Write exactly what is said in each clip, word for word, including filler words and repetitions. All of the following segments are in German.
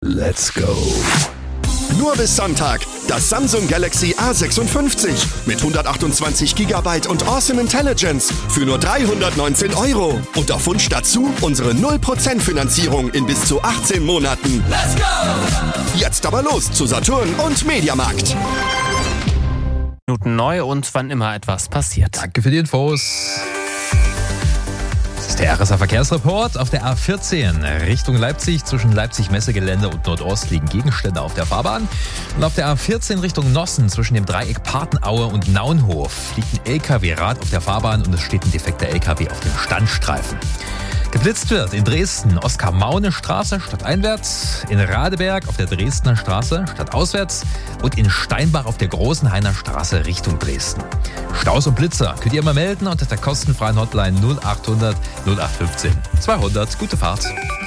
Let's go. Nur bis Sonntag. Das Samsung Galaxy A sechsundfünfzig mit hundertachtundzwanzig Gigabyte und Awesome Intelligence für nur dreihundertneunzehn Euro. Und auf Wunsch dazu unsere null Prozent Finanzierung in bis zu achtzehn Monaten. Let's go! Jetzt aber los zu Saturn und Mediamarkt. Minuten neu und wann immer etwas passiert. Danke für die Infos. Das ist der R S A-Verkehrsreport. Auf der A vierzehn Richtung Leipzig zwischen Leipzig-Messegelände und Nordost liegen Gegenstände auf der Fahrbahn. Und auf der A vierzehn Richtung Nossen zwischen dem Dreieck Patenaue und Naunhof liegt ein L K W-Rad auf der Fahrbahn und es steht ein defekter L K W auf dem Standstreifen. Geblitzt wird in Dresden Oskar-Maune-Straße stadteinwärts, in Radeberg auf der Dresdner Straße stadtauswärts und in Steinbach auf der Großenhainer Straße Richtung Dresden. Staus und Blitzer könnt ihr immer melden unter der kostenfreien Hotline null achthundert null acht fünfzehn zweihundert. Gute Fahrt.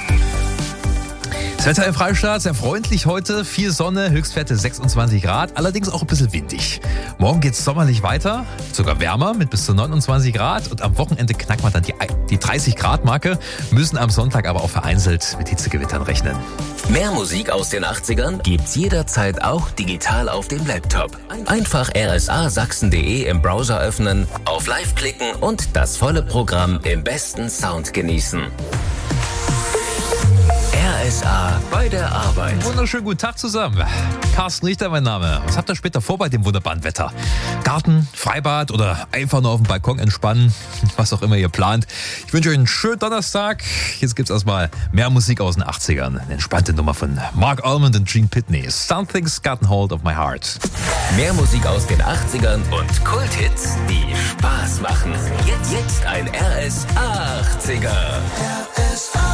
Das Wetter im Freistaat sehr freundlich heute, viel Sonne, Höchstwerte sechsundzwanzig Grad, allerdings auch ein bisschen windig. Morgen geht es sommerlich weiter, sogar wärmer mit bis zu neunundzwanzig Grad und am Wochenende knackt man dann die, die dreißig Grad Marke, müssen am Sonntag aber auch vereinzelt mit Hitzegewittern rechnen. Mehr Musik aus den achtzigern gibt's jederzeit auch digital auf dem Laptop. Einfach r s a sachsen punkt d e im Browser öffnen, auf Live klicken und das volle Programm im besten Sound genießen. R S A bei der Arbeit. Wunderschönen guten Tag zusammen. Carsten Richter mein Name. Was habt ihr später vor bei dem wunderbaren Wetter? Garten, Freibad oder einfach nur auf dem Balkon entspannen? Was auch immer ihr plant. Ich wünsche euch einen schönen Donnerstag. Jetzt gibt's erstmal mehr Musik aus den achtzigern. Eine entspannte Nummer von Mark Almond und Gene Pitney. Something's gotten hold of my heart. Mehr Musik aus den achtzigern und Kulthits, die Spaß machen. Jetzt, jetzt ein R S A achtziger. R S A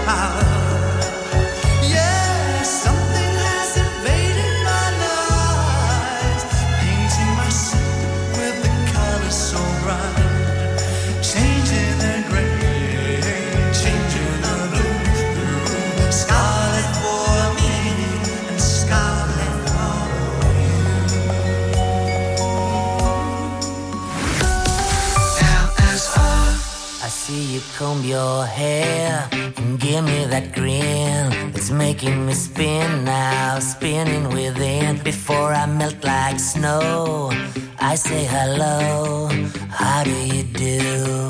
Comb your hair and give me that grin. It's making me spin now, spinning within. Before I melt like snow, I say hello, how do you do?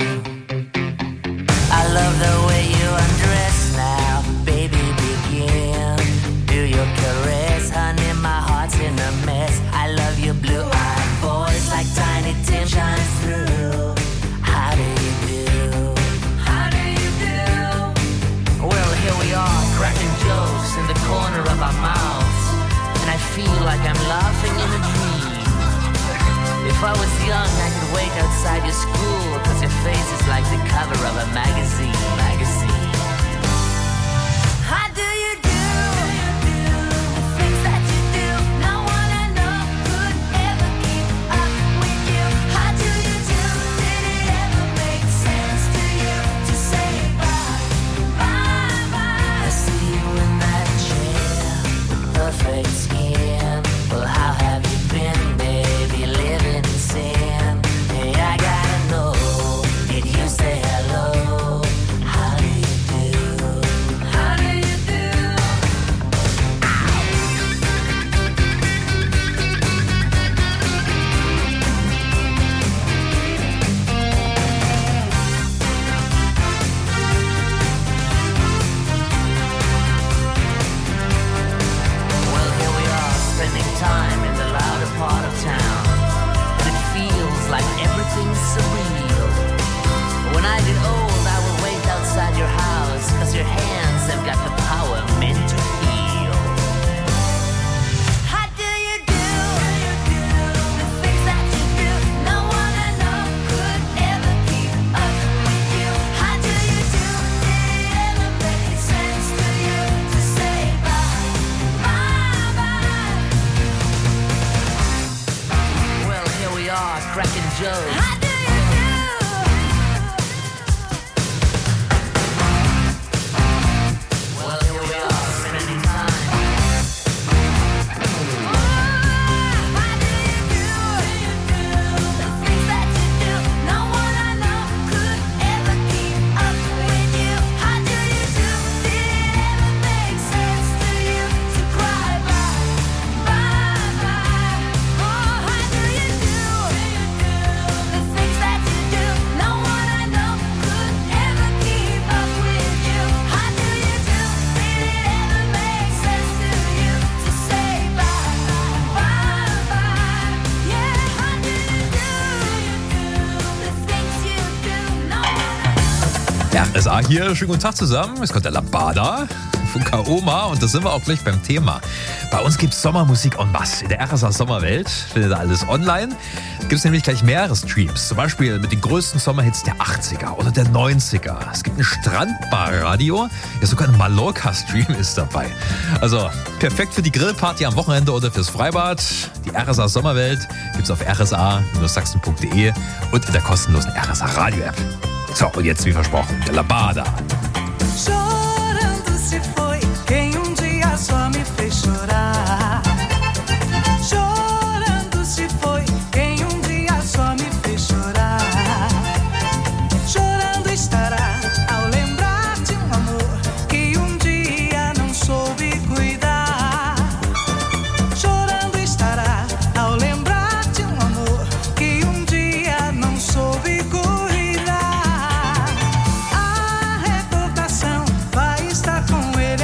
I love the way you undress now, baby, begin. Do your caress, honey, my heart's in a mess. I love your blue-eyed voice like Tiny Tim shines through. How do you do? Here we are, cracking jokes in the corner of our mouths, and I feel like I'm laughing in a dream. If I was young, I could wait outside your school, cause your face is like the cover of a magazine, magazine. How do you do? The things that you do, no one I know could ever keep up with you. How do you do? Did it ever make sense to you to say bye, bye? Perfect skin. Well, how have you been, baby? Living in sin. Hey, I gotta know. Did you say hello? How do you do? How do you do? Time in the louder part of town, and it feels like everything's surreal. When I get old, I will wait outside your house, cause your hands have got the power meant to heal. How do you do? The things that you do, no one I know could ever keep up with you. How do you do? Did it ever make sense to you to say bye, bye, bye? Here we are, cracking jokes. How do you do? Well, here we are, spending time. Oh, how do you do? The things that you do, no one I know could ever keep up with you. How do you do? Did it ever make sense to you to cry bye, bye, bye? Oh, how do you do? The things that you do, no one I know could ever keep up with you. How do you do? Did it ever make sense to you to say bye, bye, bye? Yeah, how do you do? The things you do, no one. R S A hier, schönen guten Tag zusammen. Es kommt der Lambada von Kaoma und da sind wir auch gleich beim Thema. Bei uns gibt es Sommermusik en masse. In der R S A Sommerwelt findet ihr alles online. Gibt es nämlich gleich mehrere Streams. Zum Beispiel mit den größten Sommerhits der achtziger oder der neunziger. Es gibt ein Strandbar-Radio. Ja, sogar ein Mallorca-Stream ist dabei. Also perfekt für die Grillparty am Wochenende oder fürs Freibad. Die R S A Sommerwelt gibt es auf r s a sachsen punkt d e und in der kostenlosen R S A Radio-App. So, und jetzt wie versprochen, der Lambada. Chorando se foi quem um dia só me fez chorar. Chorando se foi quem um dia só me fez chorar. Chorando estará ao lembrar de um amor que um dia não soube cuidar. Chorando estará ao lembrar de um amor que um dia não soube cuidar. A recordação vai estar com ele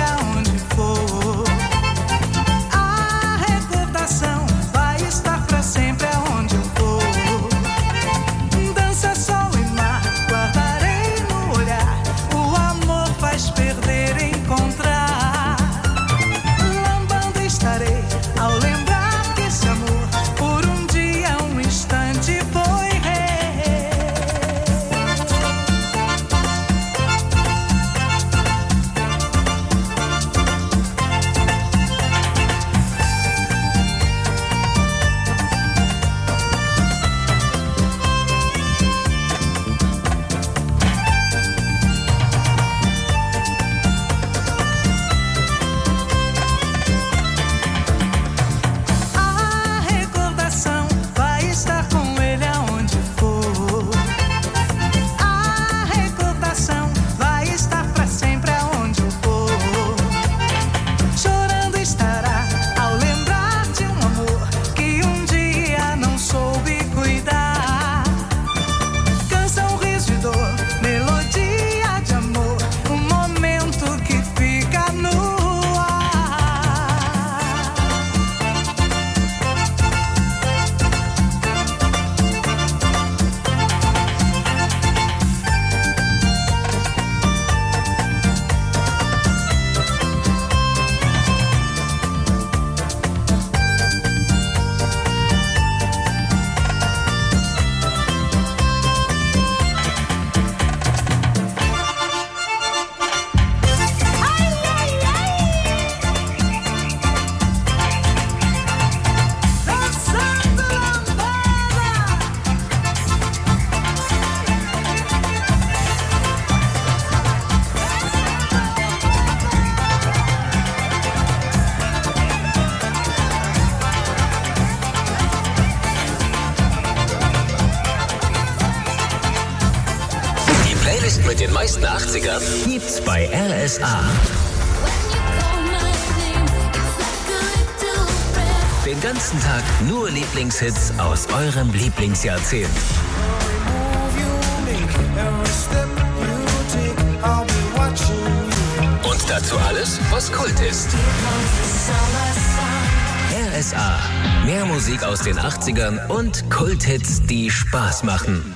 meisten achtzigern gibt's bei R S A. Den ganzen Tag nur Lieblingshits aus eurem Lieblingsjahrzehnt. Und dazu alles, was Kult ist. R S A. Mehr Musik aus den achtzigern und Kulthits, die Spaß machen.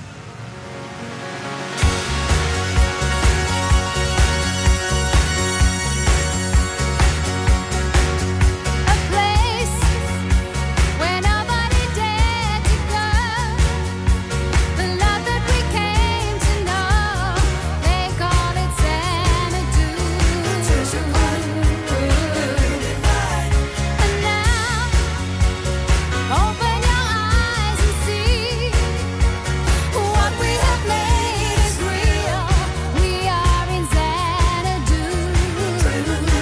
Open your eyes and see what we have made is real. We are in Xanadu. A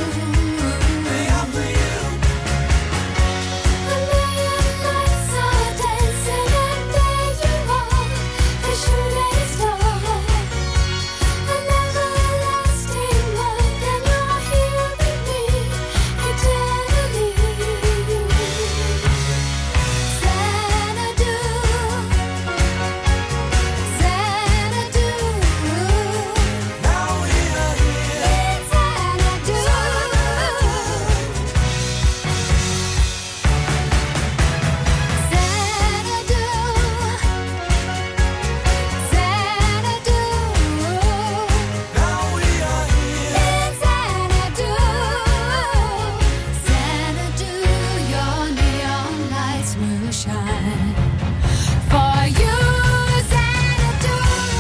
million lights are dancing and there you are, the shooting star. An everlasting love and you're here with me eternally. Xanadu, Xanadu. Now we are here in Xanadu. Xanadu, Xanadu. Now we are here in Xanadu. Xanadu, your neon lights will shine for you. Xanadu,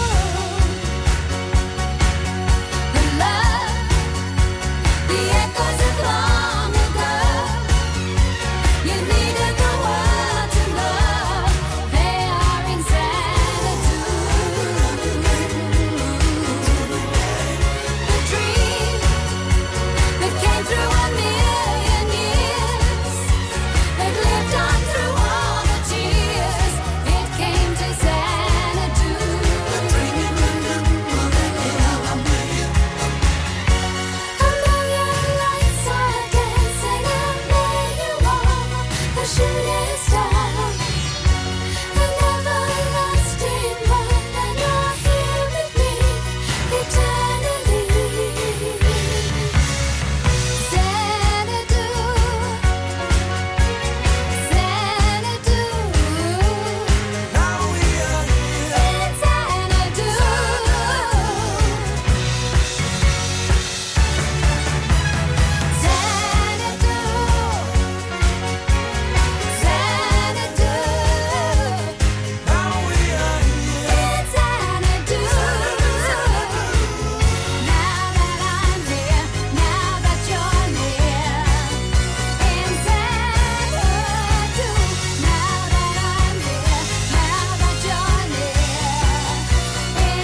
the love, the echoes of long ago. You needed the world to love. They are in Xanadu. The dream that came through a million years, that lived on through all the tears, it came to Xanadu. A million lights are dancing and there you are, the shooting star. An everlasting love and you're here with me eternally. Xanadu, Xanadu. Now we are here in Xanadu. Xanadu, Xanadu. Now we are here in Xanadu. Now that I'm here, now that you're near, in Xanadu. Now that I'm here, now that you're near, in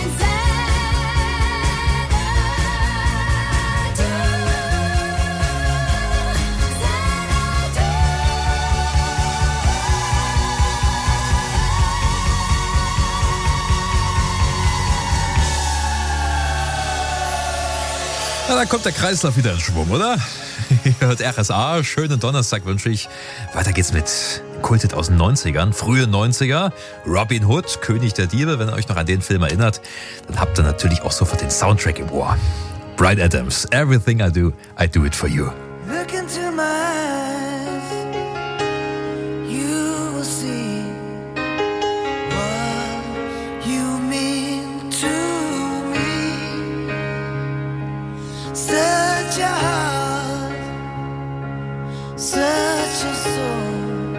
Na, da kommt der Kreislauf wieder in Schwung, oder? Ihr hört R S A, schönen Donnerstag wünsche ich. Weiter geht's mit Kulthit aus den neunzigern, frühe neunziger. Robin Hood, König der Diebe, wenn ihr euch noch an den Film erinnert, dann habt ihr natürlich auch sofort den Soundtrack im Ohr. Bryan Adams, Everything I Do, I Do It For You. Look into my eyes, you will see what you mean to me. Such a heart, such a soul.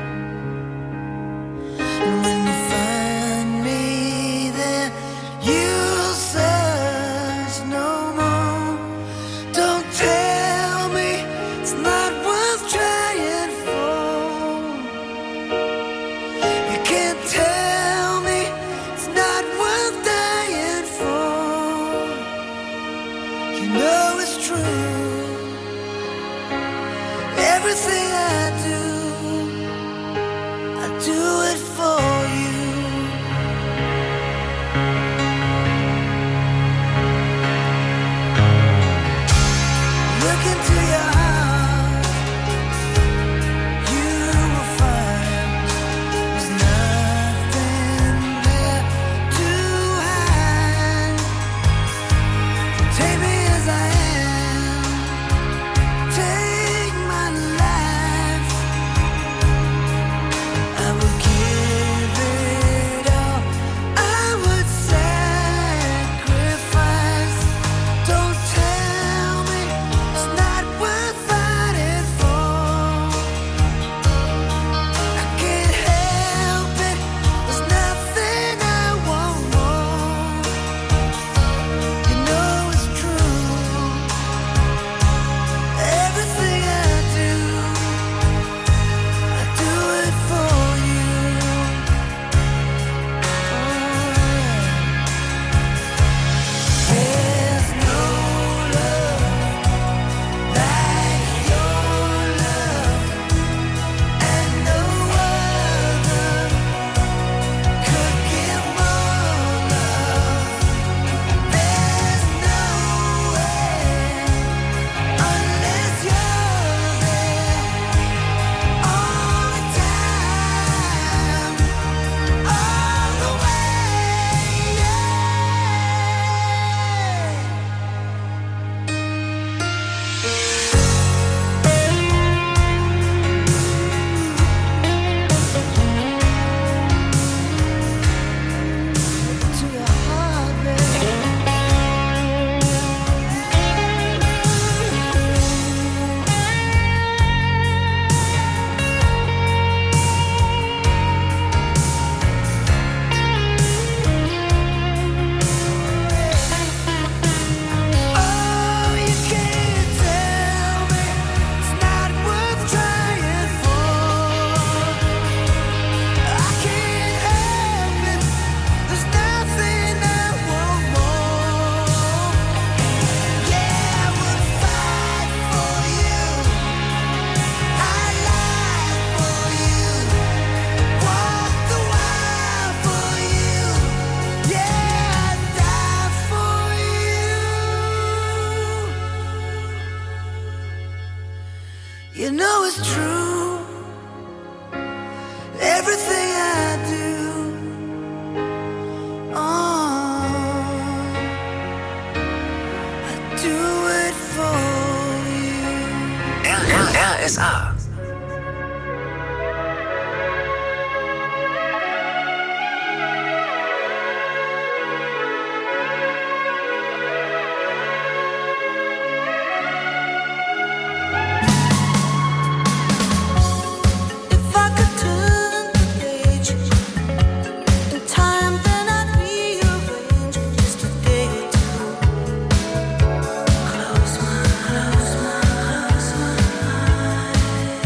And when you find me there, you'll search no more. Don't tell me it's not worth trying for. You can't tell me it's not worth dying for. You know it's true. Everything I do, I do it for you. Take me as I am. Take my life. I will give it all. I would sacrifice. Don't tell me it's not worth fighting for. I can't help it. There's nothing I won't want. You know it's true. Everything I do, I do it for you. There's no love like your love, and no other could give more love. There's no way unless you're there all the time, all the way. To your heart, baby. Oh, you can't tell me it's not worth trying for. I can't help it. There's nothing I want more. Yeah, I would fight for you. I lie for you. Walk the wild for you. Yeah, I die for you. You know it's true. Everything I do, oh, I do it for you. R S A. If I could turn the page in time, then I'd rearrange just a day or two. Close my, close my, close my eyes.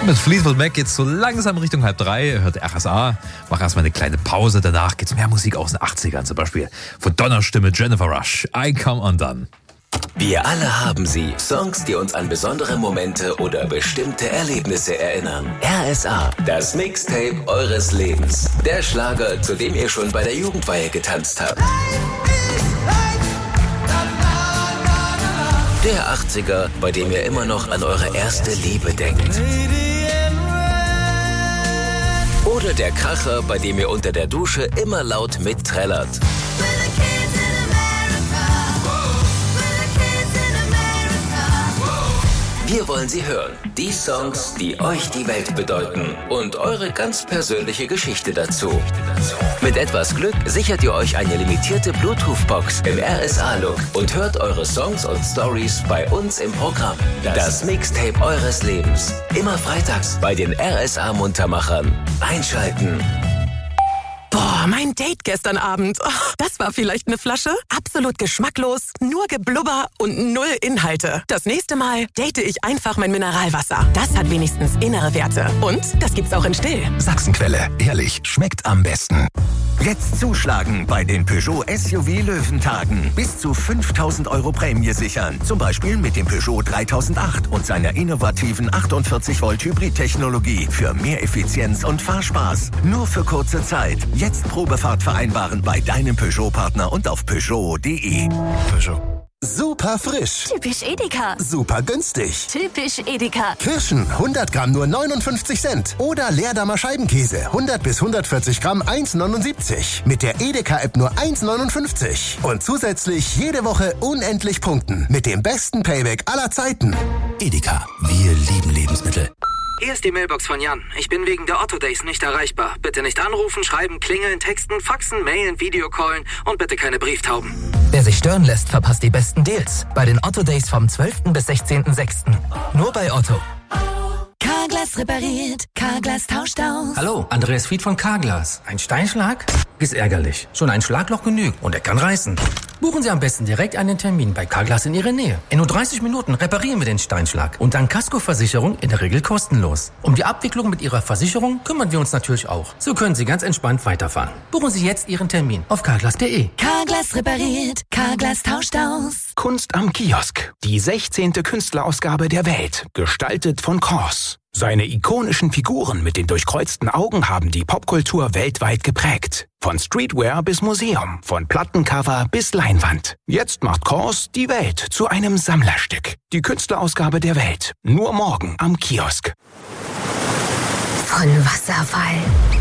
Mit Fleetwood Mac geht's so langsam Richtung halb drei. Hört R S A. Mach erstmal eine kleine Pause. Danach geht's mehr Musik aus den achtzigern. Zum Beispiel von Donnerstimme Jennifer Rush. I Come Undone. Wir alle haben sie. Songs, die uns an besondere Momente oder bestimmte Erlebnisse erinnern. R S A, das Mixtape eures Lebens. Der Schlager, zu dem ihr schon bei der Jugendweihe getanzt habt. Der achtziger, bei dem ihr immer noch an eure erste Liebe denkt. Oder der Kracher, bei dem ihr unter der Dusche immer laut mitträllert. Wir wollen sie hören. Die Songs, die euch die Welt bedeuten. Und eure ganz persönliche Geschichte dazu. Mit etwas Glück sichert ihr euch eine limitierte Bluetooth-Box im R S A-Look und hört eure Songs und Stories bei uns im Programm. Das Mixtape eures Lebens. Immer freitags bei den R S A-Muntermachern. Einschalten. Boah, mein Date gestern Abend. Oh, das war vielleicht eine Flasche? Absolut geschmacklos, nur Geblubber und null Inhalte. Das nächste Mal date ich einfach mein Mineralwasser. Das hat wenigstens innere Werte. Und das gibt's auch in still. Sachsenquelle. Ehrlich, schmeckt am besten. Jetzt zuschlagen bei den Peugeot S U V Löwentagen. Bis zu fünftausend Euro Prämie sichern. Zum Beispiel mit dem Peugeot dreitausendacht und seiner innovativen achtundvierzig Volt Hybrid-Technologie für mehr Effizienz und Fahrspaß. Nur für kurze Zeit. Jetzt Probefahrt vereinbaren bei deinem Peugeot-Partner und auf Peugeot punkt de. Peugeot. Super frisch. Typisch Edeka. Super günstig. Typisch Edeka. Kirschen hundert Gramm nur neunundfünfzig Cent. Oder Leerdammer Scheibenkäse hundert bis hundertvierzig Gramm eins neunundsiebzig. Mit der Edeka-App nur eins neunundfünfzig. Und zusätzlich jede Woche unendlich punkten. Mit dem besten Payback aller Zeiten. Edeka. Wir lieben Lebensmittel. Hier ist die Mailbox von Jan. Ich bin wegen der Otto Days nicht erreichbar. Bitte nicht anrufen, schreiben, klingeln, texten, faxen, mailen, Videocallen und bitte keine Brieftauben. Wer sich stören lässt, verpasst die besten Deals. Bei den Otto Days vom zwölften bis sechzehnten sechsten Nur bei Otto. Carglass repariert, Carglass tauscht aus. Hallo, Andreas Fied von Carglass. Ein Steinschlag? Ist ärgerlich. Schon ein Schlagloch genügt und er kann reißen. Buchen Sie am besten direkt einen Termin bei Carglass in Ihrer Nähe. In nur dreißig Minuten reparieren wir den Steinschlag und dann Kaskoversicherung in der Regel kostenlos. Um die Abwicklung mit Ihrer Versicherung kümmern wir uns natürlich auch. So können Sie ganz entspannt weiterfahren. Buchen Sie jetzt Ihren Termin auf carglass punkt de. Carglass repariert, Carglass tauscht aus. Kunst am Kiosk. Die sechzehnte Künstlerausgabe der Welt. Gestaltet von Kors. Seine ikonischen Figuren mit den durchkreuzten Augen haben die Popkultur weltweit geprägt. Von Streetwear bis Museum, von Plattencover bis Leinwand. Jetzt macht Kors die Welt zu einem Sammlerstück. Die Künstlerausgabe der Welt. Nur morgen am Kiosk. Von Wasserfall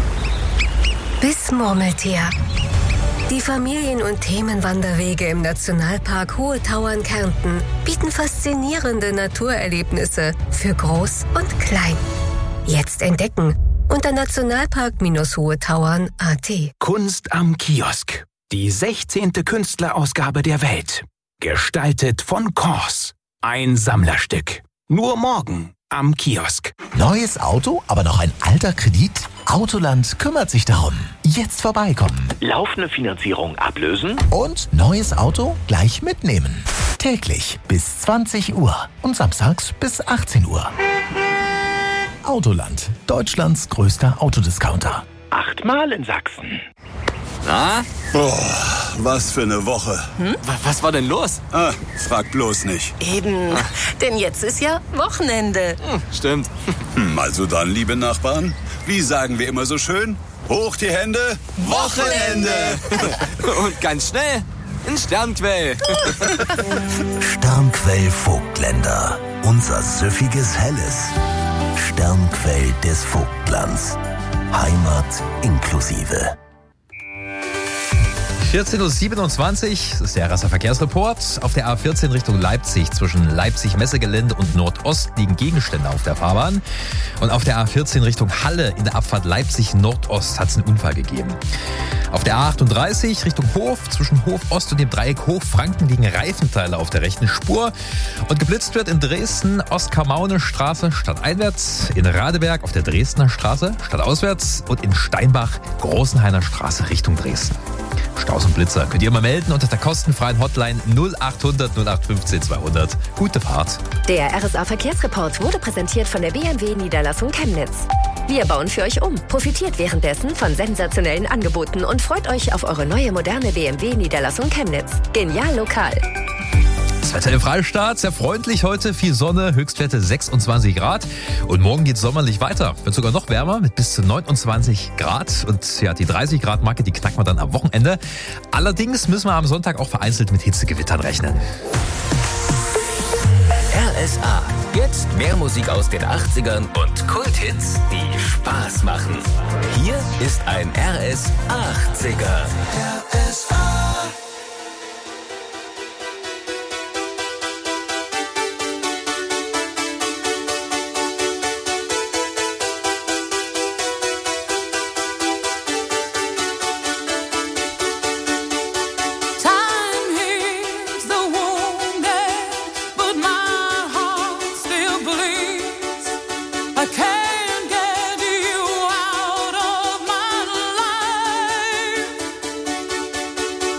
bis Murmeltier. Die Familien- und Themenwanderwege im Nationalpark Hohe Tauern Kärnten bieten faszinierende Naturerlebnisse für Groß und Klein. Jetzt entdecken unter nationalpark hohetauern punkt a t. Kunst am Kiosk. Die sechzehnte Künstlerausgabe der Welt. Gestaltet von Kors. Ein Sammlerstück. Nur morgen am Kiosk. Neues Auto, aber noch ein alter Kredit? Autoland kümmert sich darum. Jetzt vorbeikommen. Laufende Finanzierung ablösen. Und neues Auto gleich mitnehmen. Täglich bis zwanzig Uhr und samstags bis achtzehn Uhr. Autoland, Deutschlands größter Autodiscounter. Achtmal in Sachsen. Na? Boah, was für eine Woche. Hm? Was war denn los? Ah, frag bloß nicht. Eben, Ah. denn jetzt ist ja Wochenende. Hm, stimmt. Hm, also dann, liebe Nachbarn, wie sagen wir immer so schön? Hoch die Hände, Wochenende! Und ganz schnell, ein Sternquell. Sternquell Vogtländer. Unser süffiges Helles. Sternquell des Vogtlands. Heimat inklusive. vierzehn Uhr siebenundzwanzig, das ist der R S A-Verkehrsreport. Auf der A vierzehn Richtung Leipzig zwischen Leipzig-Messegelände und Nordost liegen Gegenstände auf der Fahrbahn. Und auf der A vierzehn Richtung Halle in der Abfahrt Leipzig-Nordost hat es einen Unfall gegeben. Auf der A achtunddreißig Richtung Hof zwischen Hof Ost und dem Dreieck Hochfranken liegen Reifenteile auf der rechten Spur. Und geblitzt wird in Dresden Oskar-Maune-Straße stadteinwärts, in Radeberg auf der Dresdner Straße stadtauswärts und in Steinbach Großenhainer Straße Richtung Dresden. Staus und Blitzer könnt ihr mal melden unter der kostenfreien Hotline null achthundert null acht fünfzehn zweihundert. Gute Fahrt. Der R S A Verkehrsreport wurde präsentiert von der B M W Niederlassung Chemnitz. Wir bauen für euch um, profitiert währenddessen von sensationellen Angeboten und freut euch auf eure neue moderne B M W Niederlassung Chemnitz. Genial lokal. Das Wetter im Freistaat, sehr freundlich heute, viel Sonne, Höchstwerte sechsundzwanzig Grad. Und morgen geht es sommerlich weiter, wird sogar noch wärmer mit bis zu neunundzwanzig Grad. Und ja, die dreißig Grad Marke, die knacken wir dann am Wochenende. Allerdings müssen wir am Sonntag auch vereinzelt mit Hitzegewittern rechnen. R S A. Jetzt mehr Musik aus den achtzigern und Kulthits, die Spaß machen. Hier ist ein R S achtziger. R S A. Can't get you out of my life.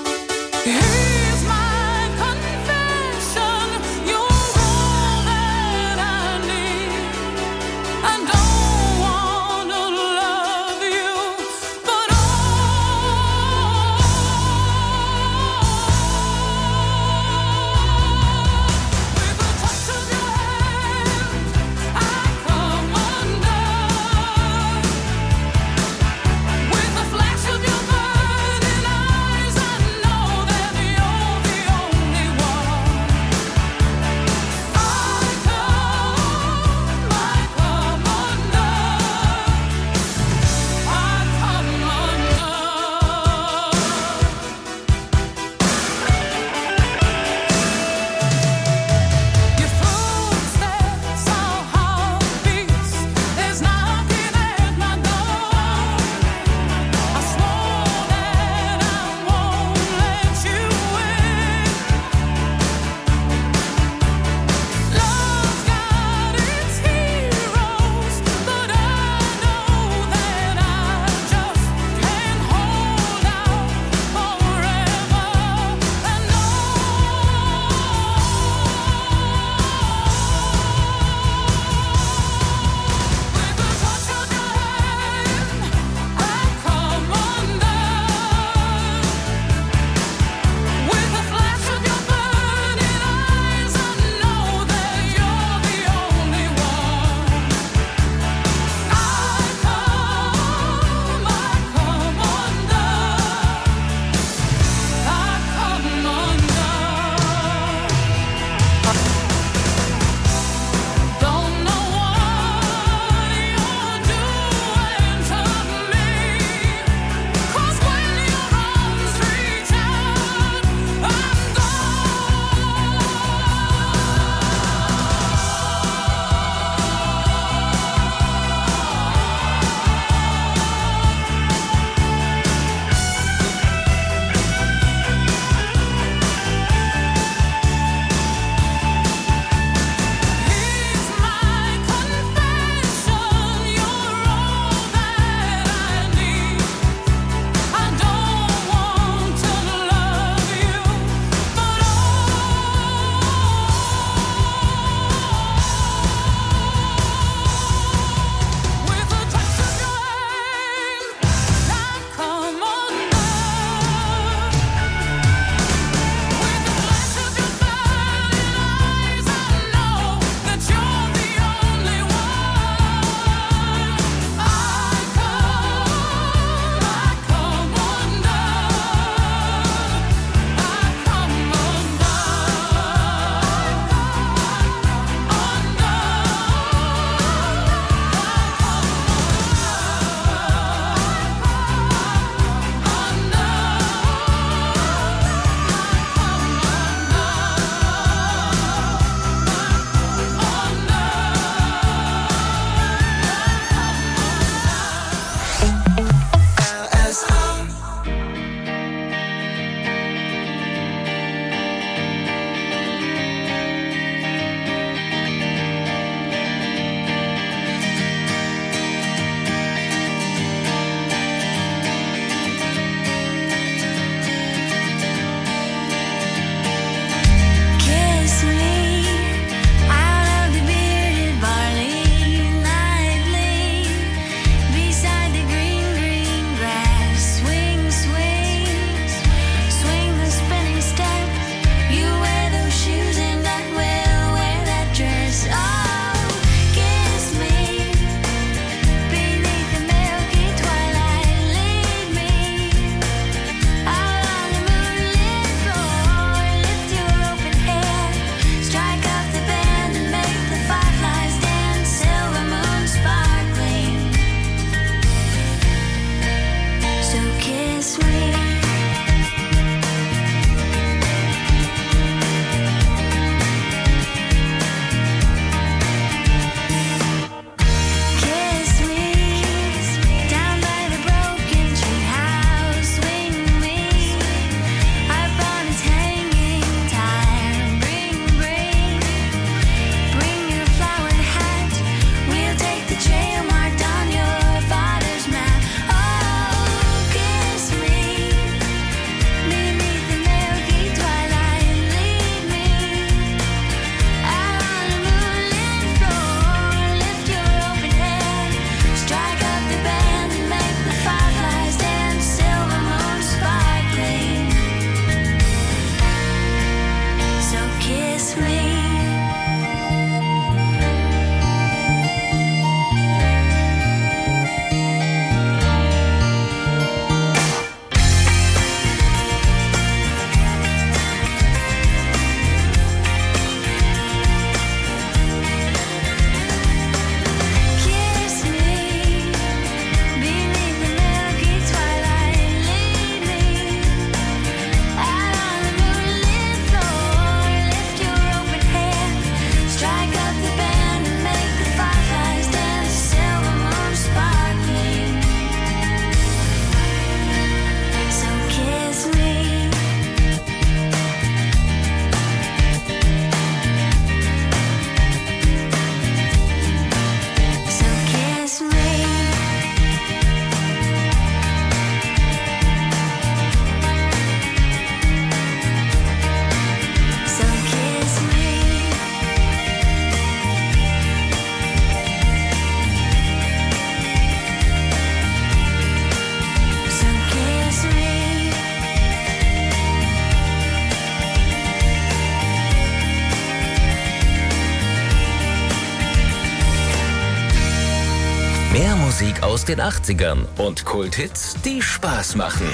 Musik aus den achtzigern und Kulthits, die Spaß machen.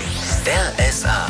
R S A.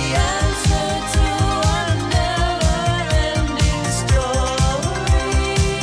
Story.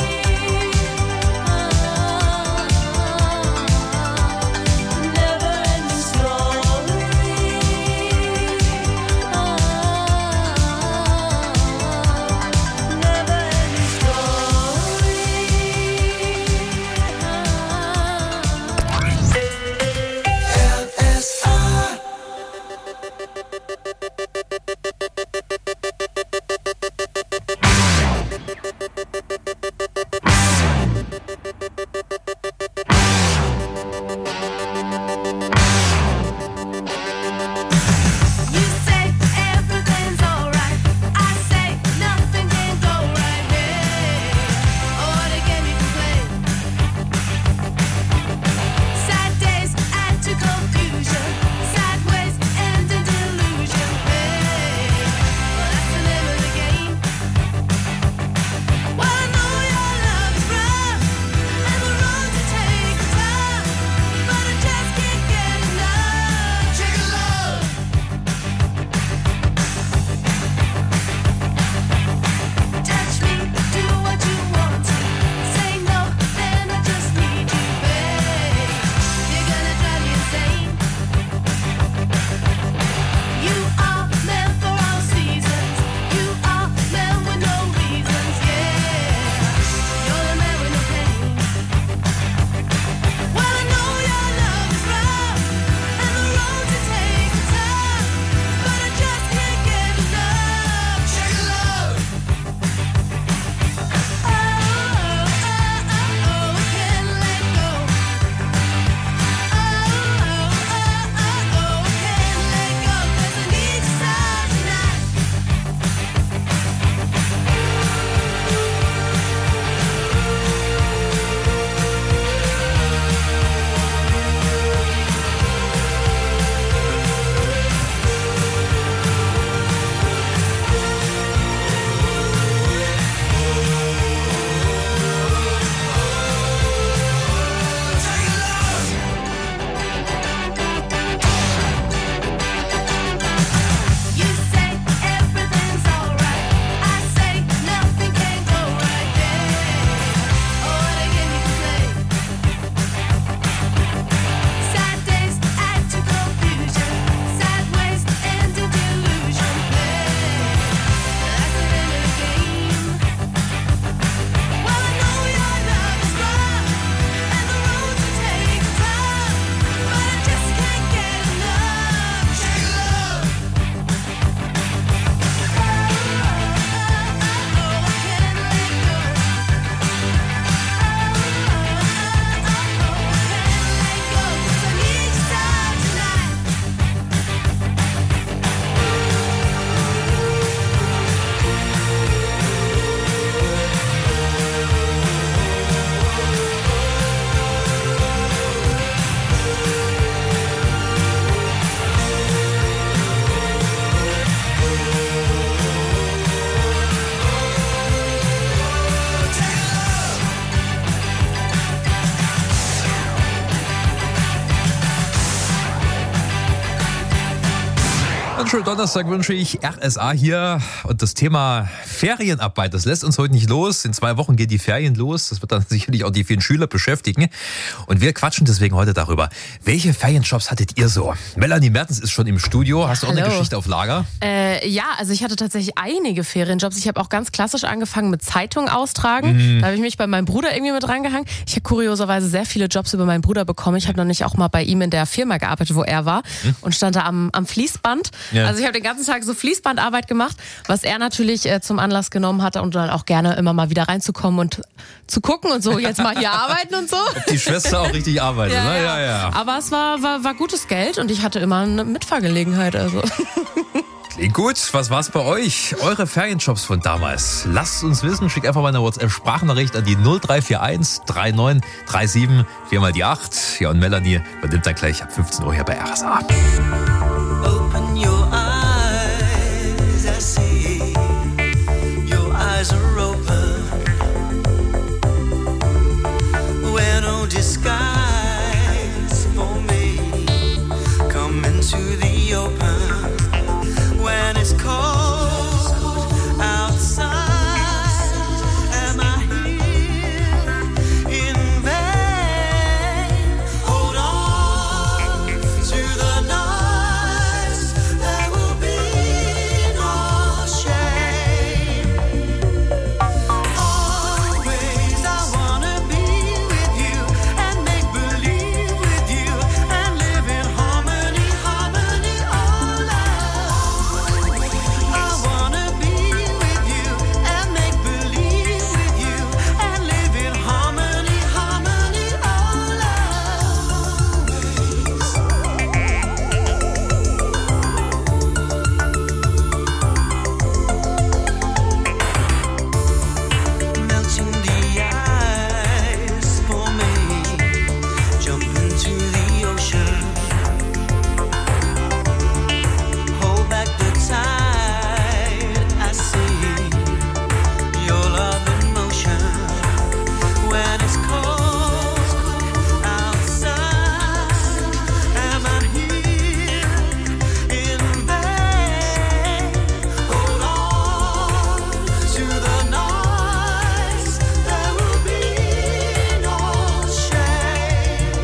Schönen Donnerstag wünsche ich. R S A hier und das Thema Ferienarbeit, das lässt uns heute nicht los. In zwei Wochen geht die Ferien los. Das wird dann sicherlich auch die vielen Schüler beschäftigen. Und wir quatschen deswegen heute darüber. Welche Ferienjobs hattet ihr so? Melanie Mertens ist schon im Studio. Hast du auch Hallo. eine Geschichte auf Lager? Äh, ja, also ich hatte tatsächlich einige Ferienjobs. Ich habe auch ganz klassisch angefangen mit Zeitung austragen. Mhm. Da habe ich mich bei meinem Bruder irgendwie mit rangehangen. Ich habe kurioserweise sehr viele Jobs über meinen Bruder bekommen. Ich habe noch nicht auch mal bei ihm in der Firma gearbeitet, wo er war Mhm. und stand da am, am Fließband. Ja. Also ich habe den ganzen Tag so Fließbandarbeit gemacht, was er natürlich äh, zum Anlass genommen hatte und dann auch gerne immer mal wieder reinzukommen und zu gucken und so, jetzt mal hier arbeiten und so. Ob die Schwester auch richtig arbeitet, Ja, ne? ja. Ja, ja. Aber es war, war, war gutes Geld und ich hatte immer eine Mitfahrgelegenheit. Also. Klingt gut. Was war's bei euch? Eure Ferienjobs von damals. Lasst uns wissen. Schickt einfach mal eine WhatsApp-Sprachnachricht an die null drei vier eins drei neun drei sieben vier mal die acht. Ja, und Melanie übernimmt dann gleich ab fünfzehn Uhr hier bei R S A. Open your eyes, I see. Your eyes are open. Wear no disguise for me. Come into the open. When it's cold outside, am I here in vain? Hold on to the nights. There will be no shame. Always I wanna be with you and make believe with you and live in harmony, harmony, all love. I wanna be with you and make believe with you and live in harmony, harmony, all melting the ice for me. Jump into the ocean. Hold back the tide. I see your love in motion. When it's cold outside, am I here in vain? Hold on to the nights. There will be no shame.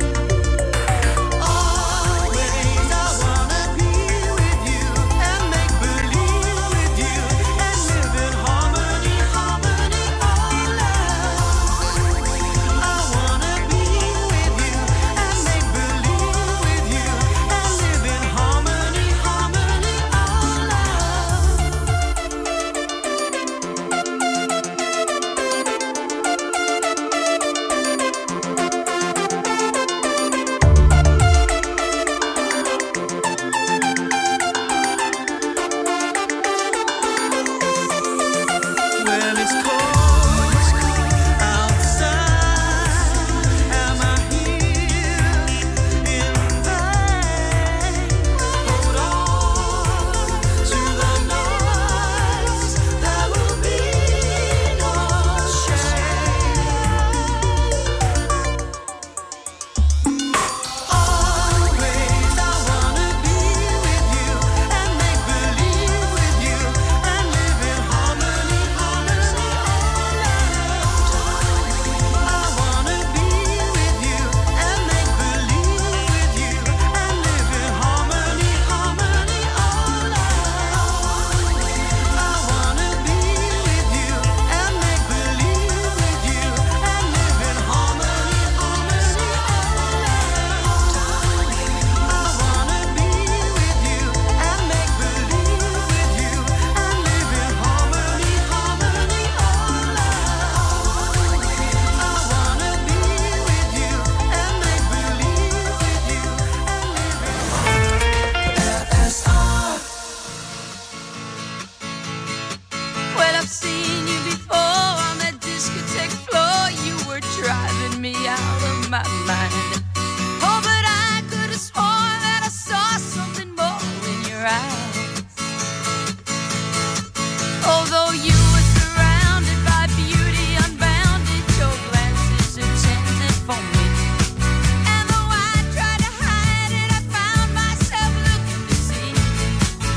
Always I wanna be with you and make believe with you and live in harmony, harmony, all love. I wanna be with you and make believe with you and live in harmony, harmony, all love. When it's cold outside, am I here in vain? Hold on to the nights. There will be no shame. Always I wanna be with you and make believe with you and live in harmony, harmony, all love. I wanna be with you and make believe with you and live in harmony, harmony, all love. I wanna be with you and make believe with you and live in harmony, harmony, all love. I wanna be with you and make believe with you and live in harmony, harmony, all love. I wanna be with you and make believe with you and live in R S A. Well, I've seen you before on that discotheque floor. You were driving me out of my mind. Oh, but I could have sworn that I saw something more in your eyes. Although you were surrounded by beauty unbounded, your glances intended for me. And though I tried to hide it, I found myself looking to see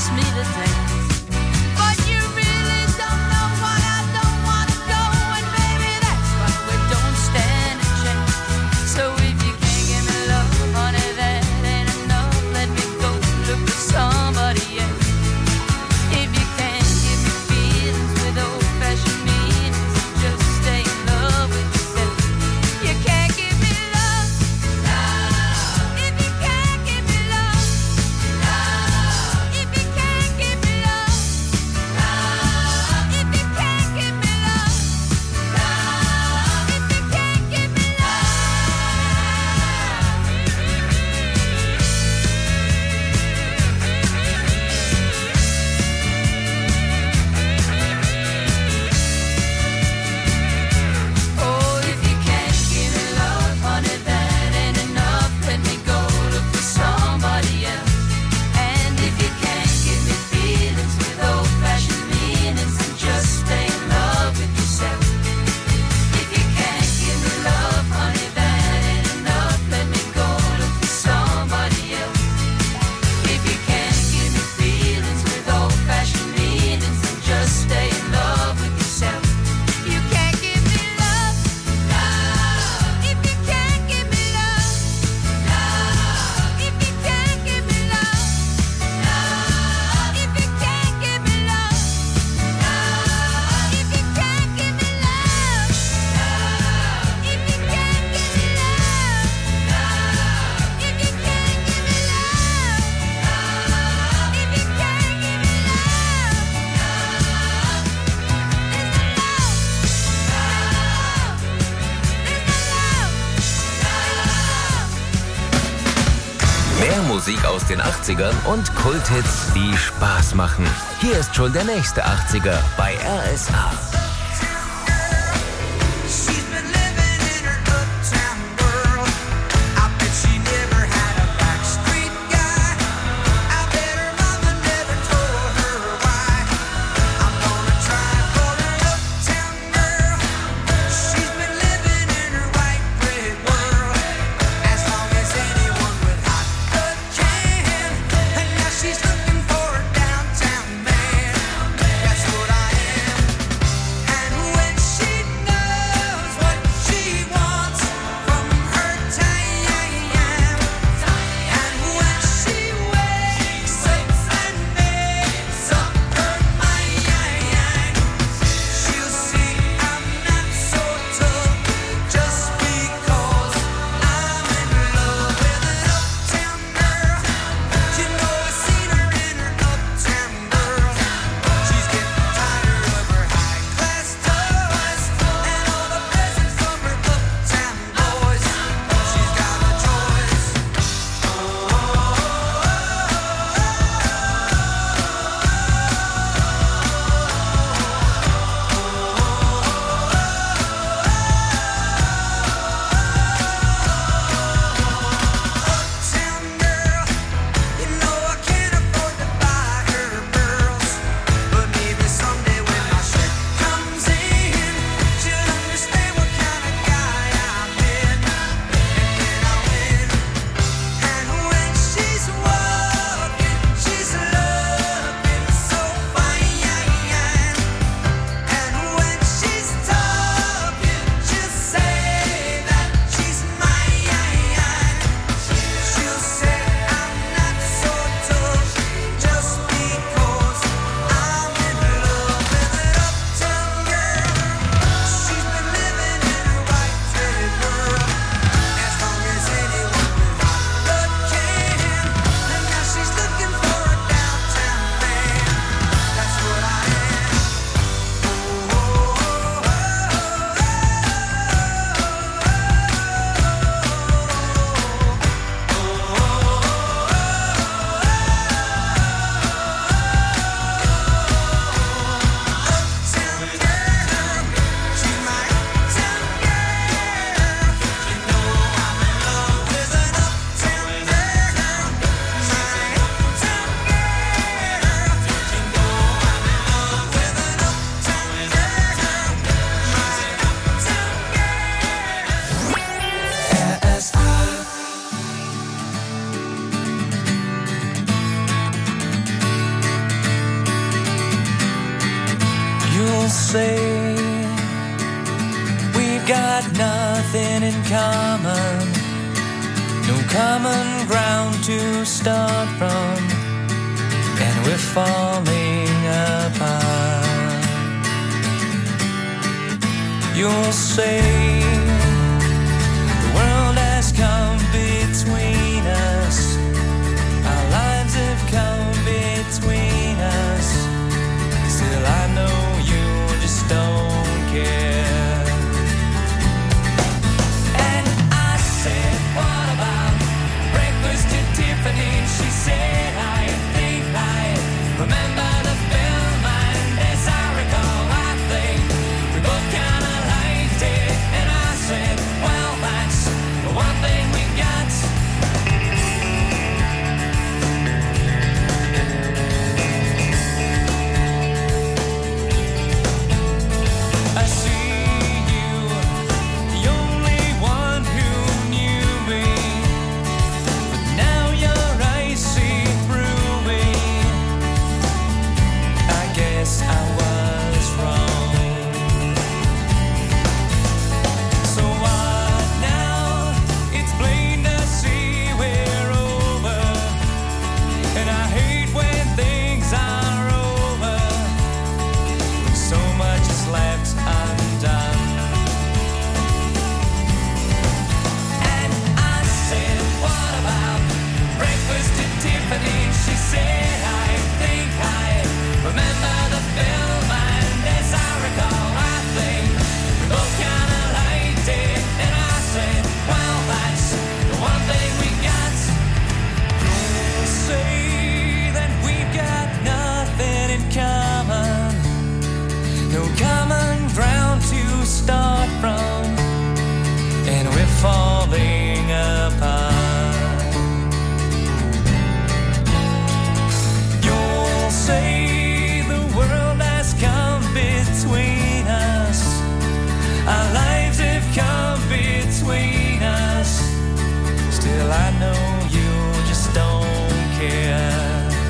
ask me to dance. But you really don't know why I don't want to go. And baby, that's why we don't stand a chance. So if you can't give me love, honey, that ain't enough. Let me go look for somebody else. If you can't give me feelings with old-fashioned meanings, just stay in love with yourself. You can't give me love, love. If you can't give me love, love. If you can't give me love, love. If you can't give me love, love. If you can't give me Oh, if you can't give me love, honey, that ain't enough. Let me go look for somebody else. And if you can't give me feelings with old-fashioned meanings, then just stay in love with yourself. If you can't give me love, honey, that ain't enough. Let me go look for somebody else. If you can't give me feelings with old-fashioned meanings, then just stay in love with yourself. You can't give me love, love. If you can't give me love, love. If you can't give me love, love. If you can't give me love, love. If you can't give me love, love. If you can't give me love, love. If you can't give me love, love. If you can't give me Mehr Musik aus den achtzigern und Kulthits, die Spaß machen. Hier ist schon der nächste achtziger bei R S A. She's been living in her uptown world. I bet she never had a backstreet guy. I bet her mama never told her why. I'm gonna try for her uptown girl. She's been living in her white bread world as long as anyone with hot blood can. And now she's looking for a downtown man. That's what I am. say we've got nothing in common, no common ground to start from, and we're falling apart. You'll say the world has come between us, our lives have come between us. Still I know you just don't care. And I said, what about breakfast at Tiffany? She said, I think I remember the film, and as I recall, I think we both kinda liked it. And I said, well, that's the one thing we got. I see you, the only one who knew me, but now your eyes see through me. I guess I was wrong. So what now? It's plain to see we're over, and I hate when things are over, when so much is left undone. And I said, what about breakfast at Tiffany? She said, I think I remember the film, and as I recall, I think we both kinda liked it. And I said, well, that's the one thing we got. You'll say that we've got nothing in common, no common ground to start from, and we're falling apart. You'll say the world has come between us, our lives have come between us. Still I know you just don't care.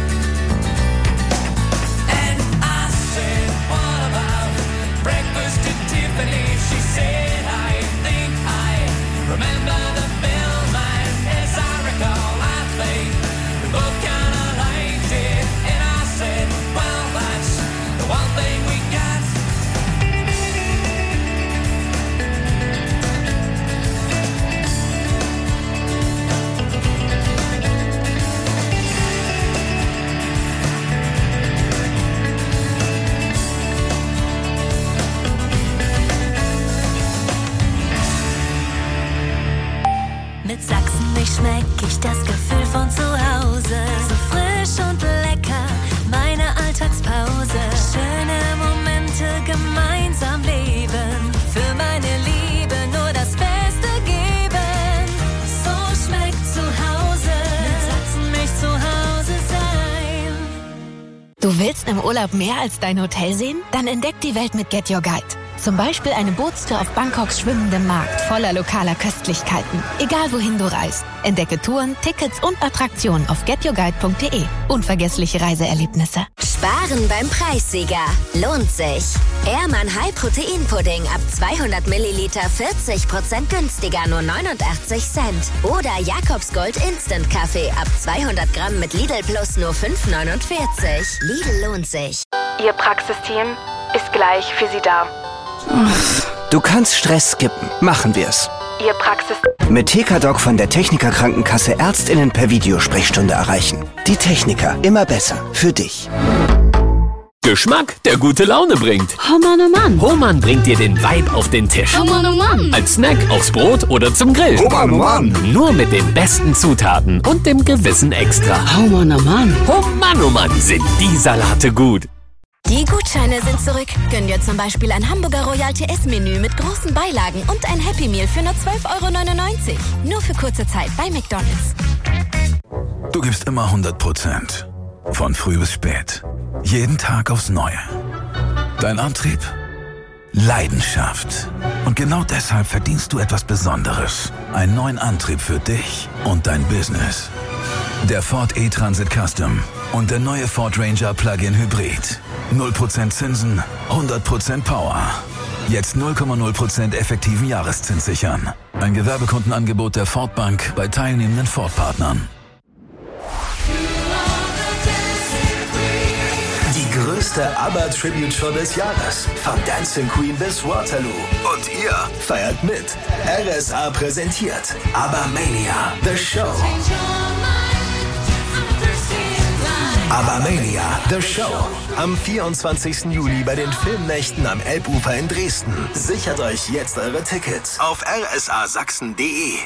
And I said, what about breakfast at Tiffany? She said, I think I remember the film, and as I recall, I think we both kinda liked it. And I said, well, that's the one thing we got. Mit Sachsen-Milch schmeck ich das Gefühl von zu Hause. So frisch und lecker, meine Alltagspause. Schöne Momente gemeinsam leben. Für meine Liebe nur das Beste geben. So schmeckt zu Hause. Mit Sachsen-Milch zu Hause sein. Du willst im Urlaub mehr als dein Hotel sehen? Dann entdeck die Welt mit Get Your Guide. Zum Beispiel eine Bootstour auf Bangkoks schwimmendem Markt voller lokaler Köstlichkeiten. Egal wohin du reist. Entdecke Touren, Tickets und Attraktionen auf get your guide punkt de. Unvergessliche Reiseerlebnisse. Sparen beim Preissieger. Lohnt sich. Ehrmann High Protein Pudding ab zweihundert Milliliter vierzig Prozent günstiger, nur neunundachtzig Cent. Oder Jakobsgold Instant Kaffee ab zweihundert Gramm mit Lidl Plus nur fünf neunundvierzig. Lidl lohnt sich. Ihr Praxisteam ist gleich für Sie da. Du kannst Stress skippen. Machen wir's. Ihr Praxis... Mit T K Doc von der Techniker Krankenkasse Ärztinnen per Videosprechstunde erreichen. Die Techniker. Immer besser. Für dich. Geschmack, der gute Laune bringt. Oh Mann, oh Mann. Hohmann bringt dir den Vibe auf den Tisch. Oh Mann, oh Mann. Als Snack, aufs Brot oder zum Grill. Oh Mann, oh Mann. Nur mit den besten Zutaten und dem gewissen Extra. Oh Mann, oh Mann. Oh Mann, oh Mann, sind die Salate gut. Die Gutscheine sind zurück. Gönn dir zum Beispiel ein Hamburger Royal T S-Menü mit großen Beilagen und ein Happy Meal für nur zwölf Euro neunundneunzig. Nur für kurze Zeit bei McDonald's. Du gibst immer hundert Prozent. Von früh bis spät. Jeden Tag aufs Neue. Dein Antrieb? Leidenschaft. Und genau deshalb verdienst du etwas Besonderes. Einen neuen Antrieb für dich und dein Business. Der Ford E-Transit Custom und der neue Ford Ranger Plug-in Hybrid. null Prozent Zinsen, hundert Prozent Power. Jetzt null Komma null Prozent effektiven Jahreszins sichern. Ein Gewerbekundenangebot der Ford Bank bei teilnehmenden Ford-Partnern. Die größte ABBA-Tribute-Show des Jahres. Von Dancing Queen bis Waterloo. Und ihr feiert mit. R S A präsentiert ABBA Mania, The Show. ABBA Mania, The Show. Am vierundzwanzigsten Juli bei den Filmnächten am Elbufer in Dresden. Sichert euch jetzt eure Tickets auf r s a sachsen punkt d e.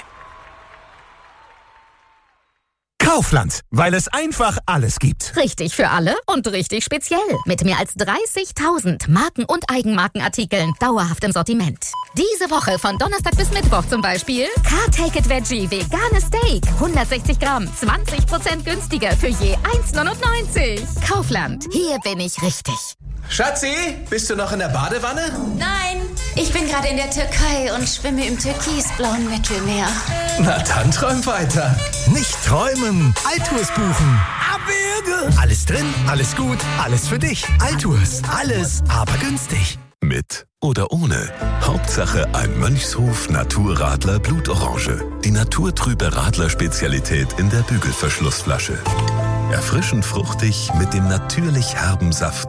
Kaufland, weil es einfach alles gibt. Richtig für alle und richtig speziell. Mit mehr als dreißigtausend Marken- und Eigenmarkenartikeln dauerhaft im Sortiment. Diese Woche von Donnerstag bis Mittwoch zum Beispiel Car Take It Veggie Veganes Steak. hundertsechzig Gramm, zwanzig Prozent günstiger für je eins neunundneunzig. Kaufland, hier bin ich richtig. Schatzi, bist du noch in der Badewanne? Nein, ich bin gerade in der Türkei und schwimme im türkisblauen Mittelmeer. Na dann träum weiter. Nicht träumen, Altours buchen. Abwürge. Alles drin, alles gut, alles für dich. Altours, alles, aber günstig. Mit oder ohne. Hauptsache ein Mönchshof Naturradler Blutorange. Die naturtrübe Radler-Spezialität in der Bügelverschlussflasche. Erfrischend fruchtig mit dem natürlich herben Saft